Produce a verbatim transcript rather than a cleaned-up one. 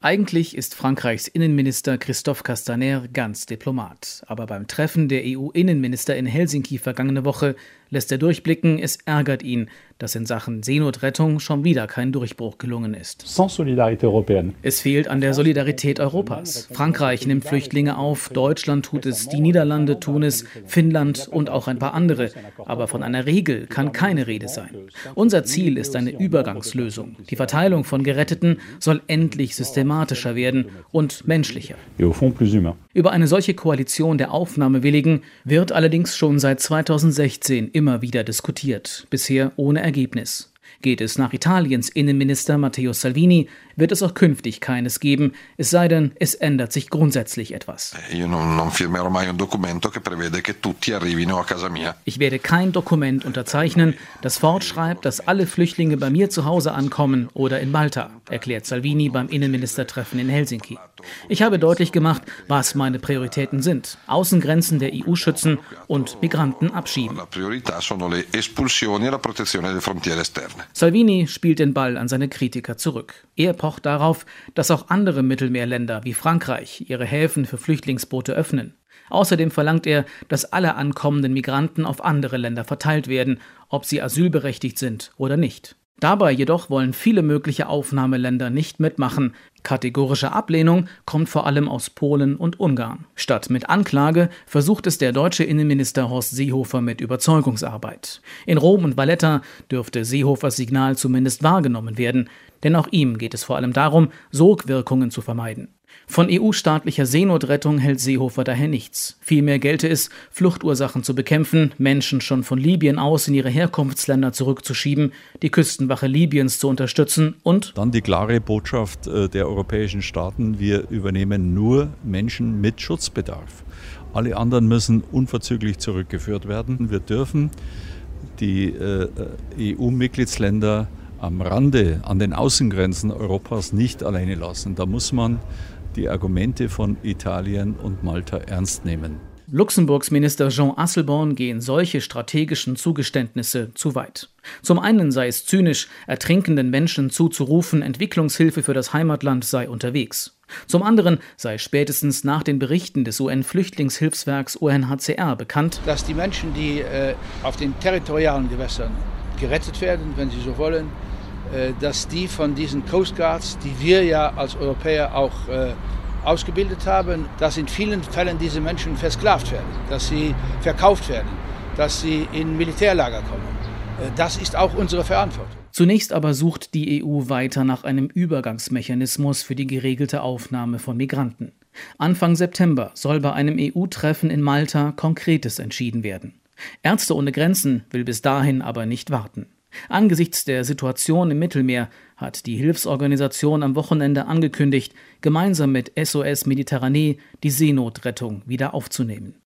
Eigentlich ist Frankreichs Innenminister Christophe Castaner ganz Diplomat. Aber beim Treffen der E U-Innenminister in Helsinki vergangene Woche lässt er durchblicken, es ärgert ihn, dass in Sachen Seenotrettung schon wieder kein Durchbruch gelungen ist. Es fehlt an der Solidarität Europas. Frankreich nimmt Flüchtlinge auf, Deutschland tut es, die Niederlande tun es, Finnland und auch ein paar andere. Aber von einer Regel kann keine Rede sein. Unser Ziel ist eine Übergangslösung. Die Verteilung von Geretteten soll endlich systematischer werden und menschlicher. Über eine solche Koalition der Aufnahmewilligen wird allerdings schon seit zweitausendsechzehn immer wieder diskutiert, bisher ohne Ergebnis. Geht es nach Italiens Innenminister Matteo Salvini, wird es auch künftig keines geben, es sei denn, es ändert sich grundsätzlich etwas. Ich werde kein Dokument unterzeichnen, das fortschreibt, dass alle Flüchtlinge bei mir zu Hause ankommen oder in Malta, erklärt Salvini beim Innenministertreffen in Helsinki. Ich habe deutlich gemacht, was meine Prioritäten sind. Außengrenzen der E U schützen und Migranten abschieben. Salvini spielt den Ball an seine Kritiker zurück. Er pocht darauf, dass auch andere Mittelmeerländer wie Frankreich ihre Häfen für Flüchtlingsboote öffnen. Außerdem verlangt er, dass alle ankommenden Migranten auf andere Länder verteilt werden, ob sie asylberechtigt sind oder nicht. Dabei jedoch wollen viele mögliche Aufnahmeländer nicht mitmachen. Kategorische Ablehnung kommt vor allem aus Polen und Ungarn. Statt mit Anklage versucht es der deutsche Innenminister Horst Seehofer mit Überzeugungsarbeit. In Rom und Valletta dürfte Seehofers Signal zumindest wahrgenommen werden, denn auch ihm geht es vor allem darum, Sogwirkungen zu vermeiden. Von E U-staatlicher Seenotrettung hält Seehofer daher nichts. Vielmehr gelte es, Fluchtursachen zu bekämpfen, Menschen schon von Libyen aus in ihre Herkunftsländer zurückzuschieben, die Küstenwache Libyens zu unterstützen und dann die klare Botschaft der europäischen Staaten, wir übernehmen nur Menschen mit Schutzbedarf. Alle anderen müssen unverzüglich zurückgeführt werden. Wir dürfen die äh, E U-Mitgliedsländer am Rande, an den Außengrenzen Europas nicht alleine lassen. Da muss man die Argumente von Italien und Malta ernst nehmen. Luxemburgs Minister Jean Asselborn gehen solche strategischen Zugeständnisse zu weit. Zum einen sei es zynisch, ertrinkenden Menschen zuzurufen, Entwicklungshilfe für das Heimatland sei unterwegs. Zum anderen sei spätestens nach den Berichten des U N-Flüchtlingshilfswerks U N H C R bekannt, dass die Menschen, die äh, auf den territorialen Gewässern gerettet werden, wenn sie so wollen, äh, dass die von diesen Coast Guards, die wir ja als Europäer auch äh, ausgebildet haben, dass in vielen Fällen diese Menschen versklavt werden, dass sie verkauft werden, dass sie in Militärlager kommen. Das ist auch unsere Verantwortung. Zunächst aber sucht die E U weiter nach einem Übergangsmechanismus für die geregelte Aufnahme von Migranten. Anfang September soll bei einem E U-Treffen in Malta Konkretes entschieden werden. Ärzte ohne Grenzen will bis dahin aber nicht warten. Angesichts der Situation im Mittelmeer hat die Hilfsorganisation am Wochenende angekündigt, gemeinsam mit S O S Mediterranee die Seenotrettung wieder aufzunehmen.